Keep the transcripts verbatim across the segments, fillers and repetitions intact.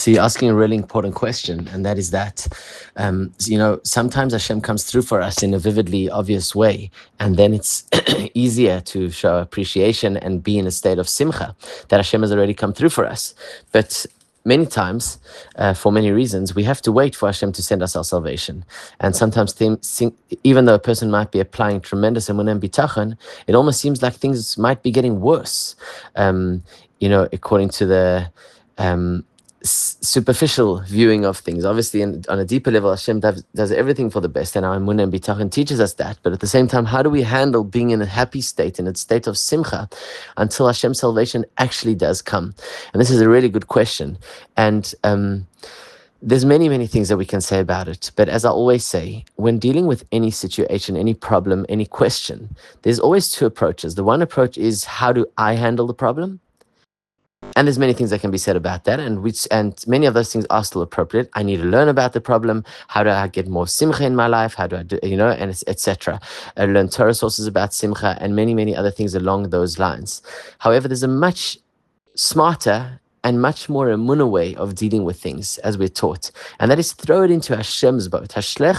So you're asking a really important question, and that is that, um, you know, sometimes Hashem comes through for us in a vividly obvious way, and then it's easier to show appreciation and be in a state of simcha that Hashem has already come through for us. But many times, uh, for many reasons, we have to wait for Hashem to send us our salvation. And sometimes, things, even though a person might be applying tremendous emunah and bitachon, it almost seems like things might be getting worse. Um, you know, according to the um, superficial viewing of things. Obviously, in, on a deeper level, Hashem does, does everything for the best, and our emunah and bitachon teaches us that. But at the same time, how do we handle being in a happy state, in a state of simcha, until Hashem's salvation actually does come? And this is a really good question. And um, there's many, many things that we can say about it. But as I always say, when dealing with any situation, any problem, any question, there's always two approaches. The one approach is, how do I handle the problem? And there's many things that can be said about that, and which and many of those things are still appropriate. I need to learn about the problem. How do I get more simcha in my life? How do I do, you know, and et cetera. I learn Torah sources about simcha and many, many other things along those lines. However, there's a much smarter and much more emunah way of dealing with things, as we're taught, and that is throw it into Hashem's boat.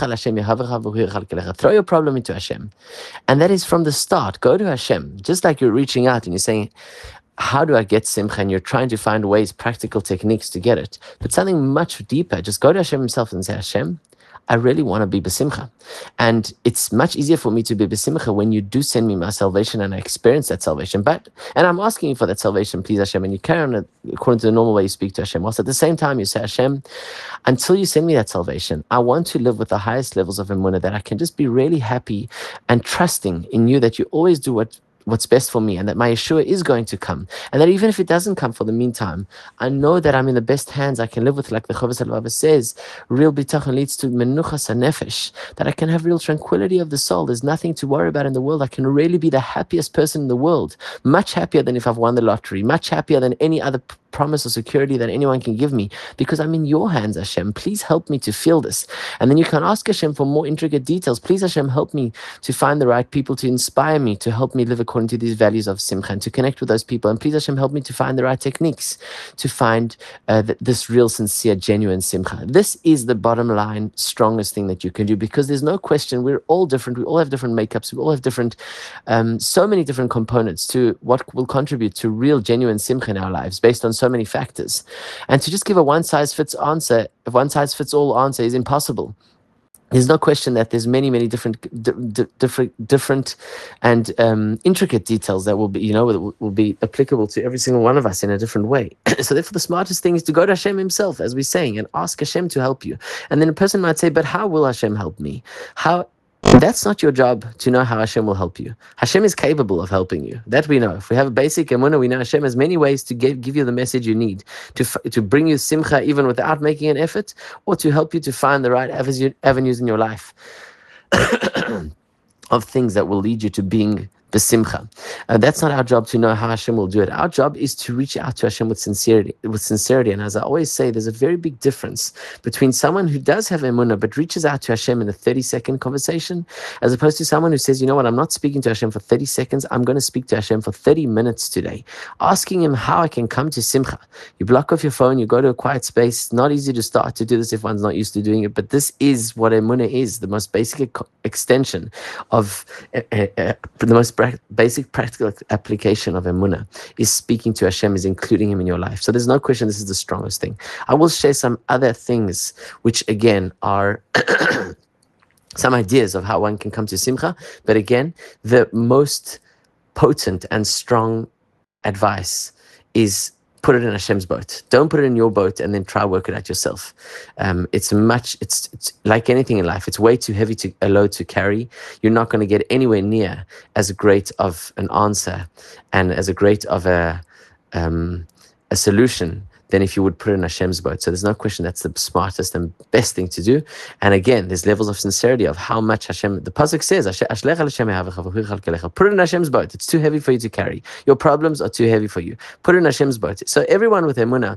Throw your problem into Hashem, and that is from the start. Go to Hashem, just like you're reaching out and you're saying, how do I get simcha? And you're trying to find ways, practical techniques to get it. But something much deeper, just go to Hashem himself and say, Hashem, I really want to be besimcha. And it's much easier for me to be besimcha when you do send me my salvation and I experience that salvation. But, and I'm asking you for that salvation, please, Hashem, and you carry on it according to the normal way you speak to Hashem. Whilst at the same time you say, Hashem, until you send me that salvation, I want to live with the highest levels of emunah, that I can just be really happy and trusting in you, that you always do what what's best for me, and that my Yeshua is going to come, and that even if it doesn't come for the meantime, I know that I'm in the best hands I can live with. Like the Chovos HaLevavos says, real bitachon leads to menuchas hanefesh, that I can have real tranquility of the soul. There's nothing to worry about in the world. I can really be the happiest person in the world, much happier than if I've won the lottery, much happier than any other p- promise or security that anyone can give me, because I'm in your hands, Hashem. Please help me to feel this. And then you can ask Hashem for more intricate details. Please, Hashem, help me to find the right people to inspire me, to help me live according to these values of simcha, and to connect with those people. And please, Hashem, help me to find the right techniques to find uh, th- this real, sincere, genuine simcha. This is the bottom line, strongest thing that you can do, because there's no question, we're all different. We all have different makeups. We all have different, um, so many different components to what will contribute to real, genuine simcha in our lives, based on so many factors. And to just give a one-size-fits answer, a one-size-fits-all answer is impossible. There's no question that there's many, many different, d- d- different, different, and um, intricate details that will be, you know, will, will be applicable to every single one of us in a different way. So therefore, the smartest thing is to go to Hashem himself, as we're saying, and ask Hashem to help you. And then a person might say, "But how will Hashem help me? How?" That's not your job to know how Hashem will help you. Hashem is capable of helping you. That we know. If we have a basic emunah, we know Hashem has many ways to give, give you the message you need, to f- to bring you simcha even without making an effort, or to help you to find the right avenue, avenues in your life of things that will lead you to being besimcha. Uh, that's not our job to know how Hashem will do it. Our job is to reach out to Hashem with sincerity. With sincerity, and as I always say, there's a very big difference between someone who does have emunah but reaches out to Hashem in a thirty-second conversation, as opposed to someone who says, "You know what? I'm not speaking to Hashem for thirty seconds. I'm going to speak to Hashem for thirty minutes today, asking Him how I can come to simcha." You block off your phone. You go to a quiet space. It's not easy to start to do this if one's not used to doing it, but this is what emunah is: the most basic extension of uh, uh, the most basic practical application of emunah is speaking to Hashem, is including Him in your life. So there's no question this is the strongest thing. I will share some other things which again are some ideas of how one can come to simcha, but again, the most potent and strong advice is put it in Hashem's boat. Don't put it in your boat and then try work it out yourself. Um, it's much, it's, it's like anything in life. It's way too heavy to a load to carry. You're not going to get anywhere near as great of an answer and as a great of a um, a solution than if you would put it in Hashem's boat. So there's no question that's the smartest and best thing to do. And again, there's levels of sincerity of how much Hashem, the pasuk says, put it in Hashem's boat. It's too heavy for you to carry. Your problems are too heavy for you. Put it in Hashem's boat. So everyone with emunah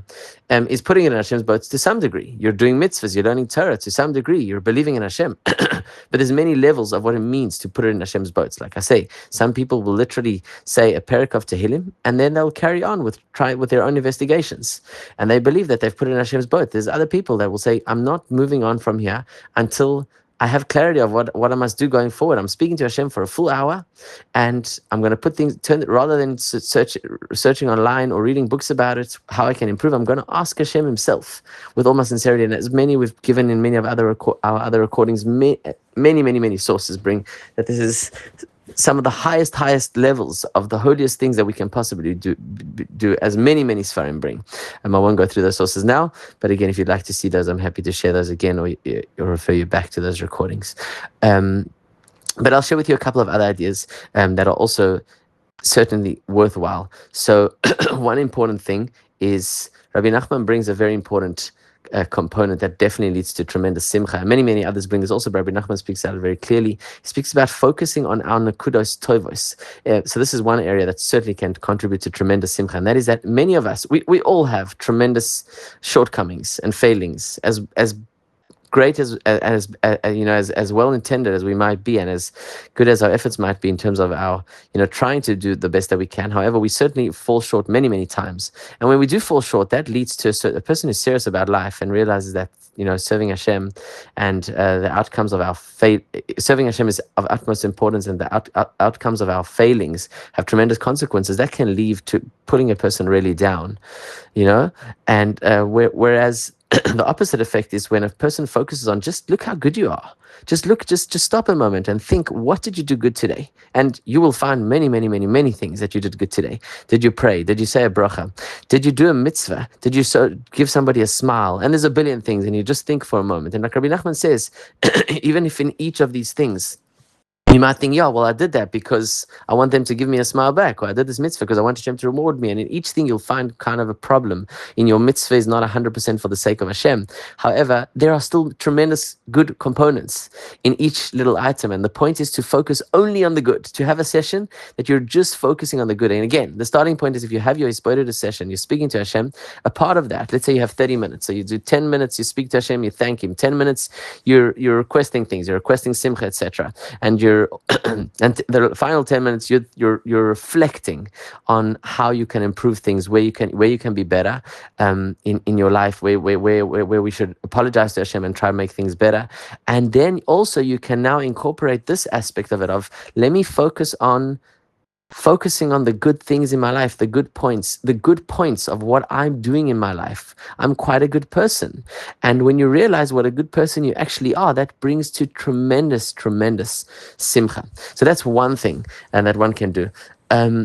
um, is putting it in Hashem's boats to some degree. You're doing mitzvahs, you're learning Torah to some degree, you're believing in Hashem. But there's many levels of what it means to put it in Hashem's boats. Like I say, some people will literally say a parak of Tehillim, and then they'll carry on with try with their own investigations, and they believe that they've put it in Hashem's boat. There's other people that will say, I'm not moving on from here until I have clarity of what, what I must do going forward. I'm speaking to Hashem for a full hour, and I'm going to put things, turn rather than search, searching online or reading books about it, how I can improve. I'm going to ask Hashem Himself with all my sincerity. And as many we've given in many of other reco- our other recordings, many, many, many, many sources bring that this is some of the highest, highest levels of the holiest things that we can possibly do, do as many, many Sfarim bring. Um, I won't go through those sources now, but again, if you'd like to see those, I'm happy to share those again, or, or refer you back to those recordings. Um, but I'll share with you a couple of other ideas um, that are also certainly worthwhile. So one important thing is Rabbi Nachman brings a very important a component that definitely leads to tremendous simcha. And many, many others bring this also. Rabbi Nachman speaks out very clearly. He speaks about focusing on our nekudos tovos. Uh, so this is one area that certainly can contribute to tremendous simcha, and that is that many of us, we, we all have tremendous shortcomings and failings, as as great as as, as you know as, as well intended as we might be, and as good as our efforts might be in terms of our you know trying to do the best that we can. However, we certainly fall short many many times, and when we do fall short, that leads to a, a person who's serious about life and realizes that you know serving Hashem and uh, the outcomes of our faith, serving Hashem is of utmost importance, and the out, out, outcomes of our failings have tremendous consequences. That can lead to putting a person really down, you know, and uh, where, whereas the opposite effect is when a person focuses on just look how good you are. Just look, just just stop a moment and think, what did you do good today? And you will find many, many, many, many things that you did good today. Did you pray? Did you say a bracha? Did you do a mitzvah? Did you so give somebody a smile? And there's a billion things, and you just think for a moment. And like Rabbi Nachman says, even if in each of these things, you might think, yeah, well, I did that because I want them to give me a smile back, or I did this mitzvah because I want Hashem to reward me. And in each thing, you'll find kind of a problem. In your mitzvah is not one hundred percent for the sake of Hashem. However, there are still tremendous good components in each little item. And the point is to focus only on the good, to have a session that you're just focusing on the good. And again, the starting point is if you have your Hisbodedus session, you're speaking to Hashem, a part of that, let's say you have thirty minutes. So you do ten minutes, you speak to Hashem, you thank Him. ten minutes, you're, you're requesting things, you're requesting simcha, et cetera. And you're and the final ten minutes you're, you're you're reflecting on how you can improve things, where you can where you can be better um, in in your life, where where where where we should apologize to Hashem and try to make things better. And then also you can now incorporate this aspect of it of let me focus on focusing on the good things in my life, the good points, the good points of what I'm doing in my life. I'm quite a good person. And when you realize what a good person you actually are, that brings to tremendous, tremendous simcha. So that's one thing and that one can do. Um,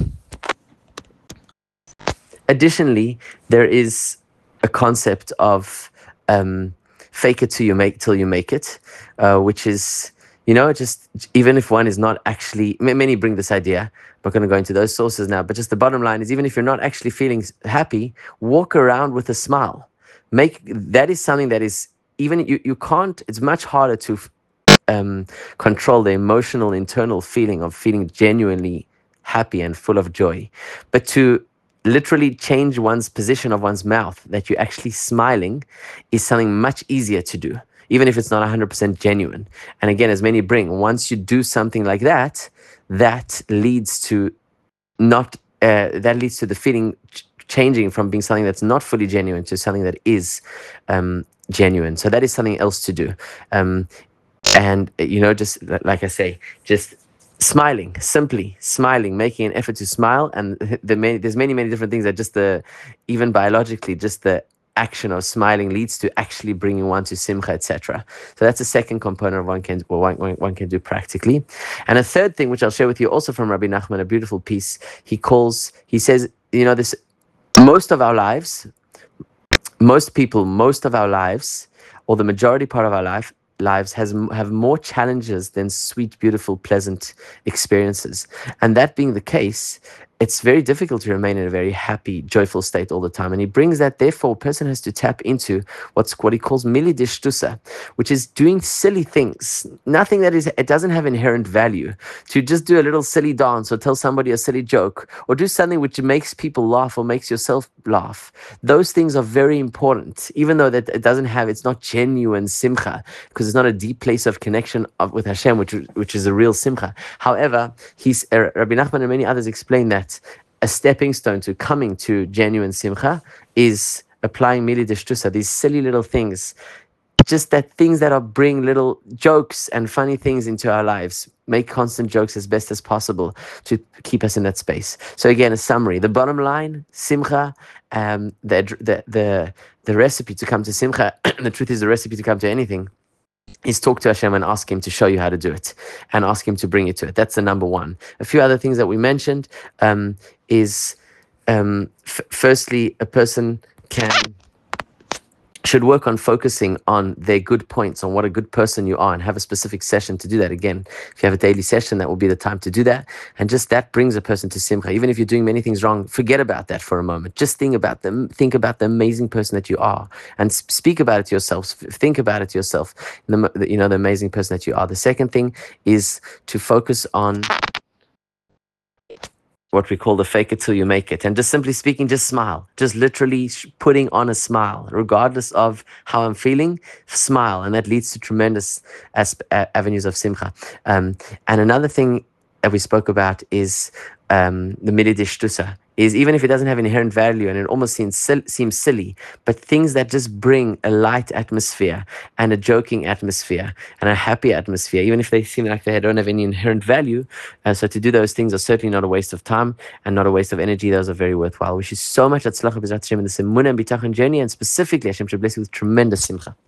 additionally, there is a concept of um, fake it till you make till you make it, uh, which is You know, just even if one is not actually, many bring this idea. I'm not going to go into those sources now, but just the bottom line is even if you're not actually feeling happy, walk around with a smile. Make that is something that is even you, you can't, it's much harder to um, control the emotional internal feeling of feeling genuinely happy and full of joy. But to literally change one's position of one's mouth, that you're actually smiling, is something much easier to do, even if it's not one hundred percent genuine. And again, as many bring, once you do something like that, that leads to not, uh, that leads to the feeling ch- changing from being something that's not fully genuine to something that is um, genuine. So that is something else to do. Um, and, you know, just like I say, just smiling, simply smiling, making an effort to smile. And the many, there's many, many different things that just the, even biologically, just the action of smiling leads to actually bringing one to simcha, et cetera. So that's a second component of one can well, one, one can do practically. And a third thing, which I'll share with you also from Rabbi Nachman, a beautiful piece. He calls, he says, you know, this most of our lives, most people, most of our lives, or the majority part of our life lives has have more challenges than sweet, beautiful, pleasant experiences. And that being the case, it's very difficult to remain in a very happy, joyful state all the time. And he brings that, therefore, a person has to tap into what's what he calls milidishtusa, which is doing silly things, nothing that is, it doesn't have inherent value. To just do a little silly dance or tell somebody a silly joke or do something which makes people laugh or makes yourself laugh. Those things are very important, even though that it doesn't have, it's not genuine simcha, because it's not a deep place of connection of, with Hashem, which which is a real simcha. However, he's uh, Rabbi Nachman and many others explain that a stepping stone to coming to genuine simcha is applying mili deshtusa, these silly little things, just that things that are bring little jokes and funny things into our lives, make constant jokes as best as possible to keep us in that space. So again, a summary, the bottom line, simcha, um, the, the, the, the recipe to come to simcha, the truth is the recipe to come to anything, is talk to Hashem and ask Him to show you how to do it and ask Him to bring you to it. That's the number one. A few other things that we mentioned um, is, um, f- firstly, a person can should work on focusing on their good points, on what a good person you are, and have a specific session to do that. Again, if you have a daily session, that will be the time to do that. And just that brings a person to simcha. Even if you're doing many things wrong, forget about that for a moment. Just think about them. Think about the amazing person that you are, and speak about it to yourself. Think about it to yourself. The, you know, the amazing person that you are. The second thing is to focus on what we call the fake it till you make it. And just simply speaking, just smile. Just literally putting on a smile, regardless of how I'm feeling, smile. And that leads to tremendous asp- avenues of simcha. Um, and another thing that we spoke about is um, the mididishtusa, is even if it doesn't have inherent value and it almost seems, seems silly, but things that just bring a light atmosphere and a joking atmosphere and a happy atmosphere, even if they seem like they don't have any inherent value. Uh, so to do those things are certainly not a waste of time and not a waste of energy. Those are very worthwhile. Wish you so much atzlacha b'ezrat Hashem in this emunah and bitachon journey, and specifically Hashem should bless you with tremendous simcha.